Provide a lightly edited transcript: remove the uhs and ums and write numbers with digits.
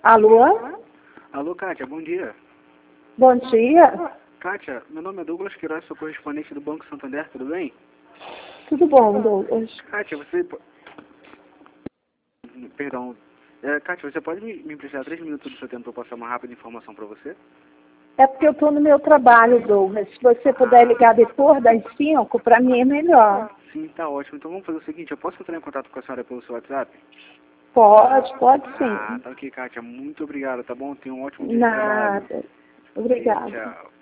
Alô? Alô, Kátia, bom dia. Bom dia. Kátia, meu nome é Douglas Queiroz, sou correspondente do Banco Santander, tudo bem? Tudo bom, Douglas? Kátia, Perdão. Kátia, você pode me emprestar 3 minutos do seu tempo para eu passar uma rápida informação para você? É porque eu estou no meu trabalho, Douglas. Se você puder ligar depois das 5, para mim é melhor. Sim, tá ótimo. Então vamos fazer o seguinte, eu posso entrar em contato com a senhora pelo seu WhatsApp? Pode sim. Tá ok, Kátia. Muito obrigado, tá bom? Tenha um ótimo dia de trabalho. Nada. Obrigada. Tchau.